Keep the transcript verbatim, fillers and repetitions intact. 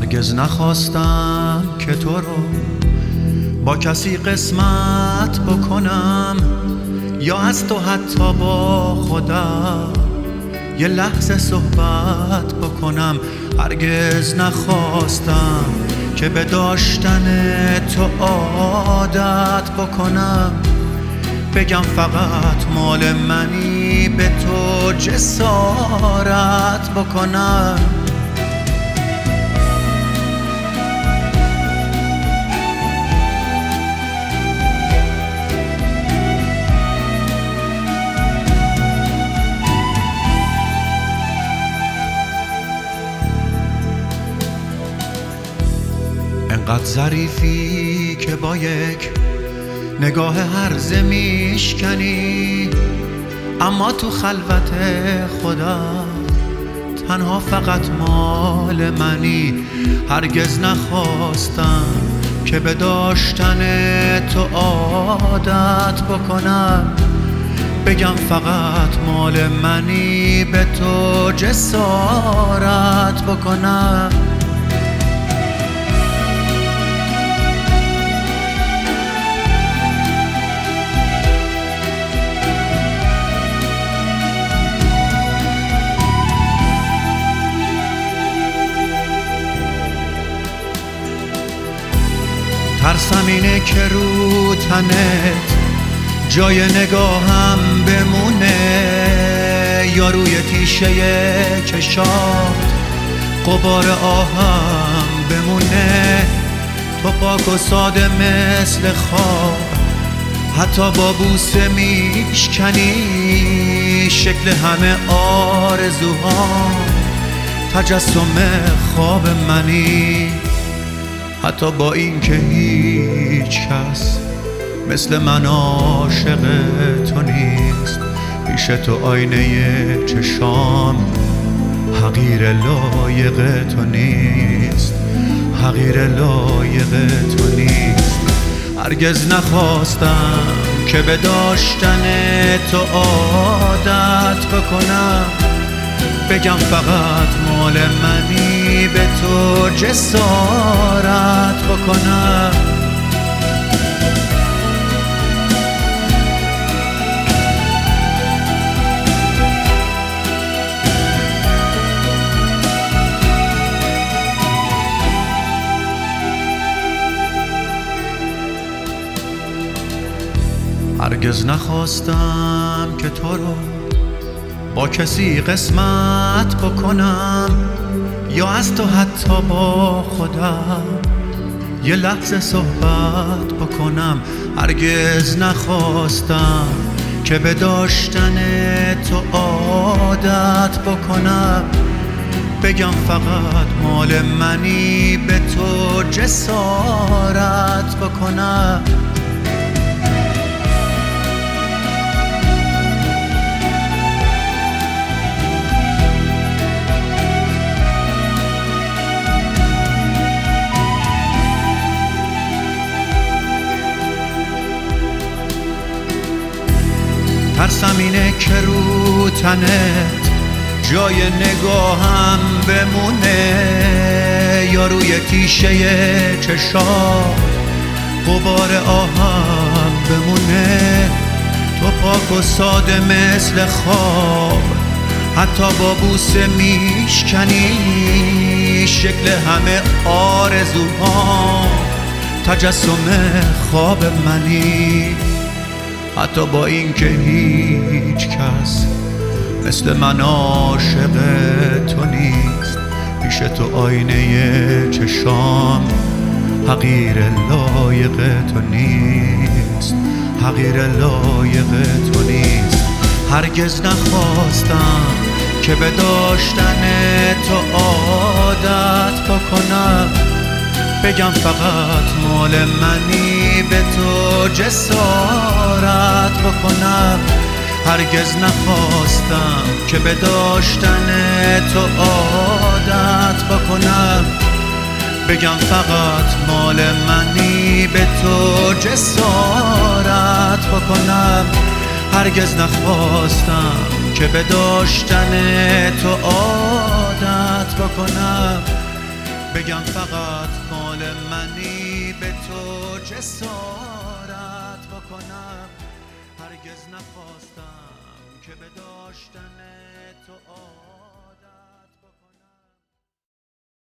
هرگز نخواستم که تو رو با کسی قسمت بکنم، یا از تو حتی با خودم یه لحظه صحبت بکنم. هرگز نخواستم که به داشتن تو عادت بکنم، بگم فقط مال منی، به تو جسارت بکنم. انقدر ظریفی که با یک نگاه هرزه میشکنی، اما تو خلوت خودم تنها فقط مال منی. هرگز نخواستم که به داشتن تو عادت بکنم، بگم فقط مال منی، به تو جسارت بکنم. ترسم اینه که رو تنت جای نگاهم بمونه، یا روی تیشه چشات غبار آهم بمونه. تو پاک و ساده مثل خواب، حتی با بوسه میشکنی شکل همه آرزوها، تجسم خواب منی. حتی با این که هیچ کس مثل من عاشق تو نیست، پیش تو آینه چشام حقیر لایق تو نیست، حقیر لایق تو نیست. هرگز نخواستم که به داشتن تو عادت بکنم، بگم فقط مال منی، به تو جسارت بکنم. هرگز نخواستم که تو رو با کسی قسمت بکنم، یا از تو حتی با خودم یه لحظه صحبت بکنم. هرگز نخواستم که به داشتن تو عادت بکنم، بگم فقط مال منی، به تو جسارت بکنم. ترسم اینه که رو تنت جای نگاهم بمونه، یا روی تیشه چشات غبار آهم بمونه. تو پاک و ساده مثل خواب، حتی با بوسه میشکنی شکل همه آرزوها، تجسم خواب منی. حتی با این که هیچ کس مثل من عاشق تو نیست، پیش تو آینه چشام حقیر لایق تو نیست، حقیر لایق تو نیست. هرگز نخواستم که به داشتن تو عادت بکنم، بگم فقط مال منی، به تو جسارت بکنم. هرگز نخواستم که به داشتن تو عادت بکنم، بگم فقط مال منی، به تو جسارت بکنم. هرگز نخواستم که به داشتن تو عادت بکنم، بگم فقط مال منی، به تو جسارت بکنم. هرگز نخواستم که به داشتن تو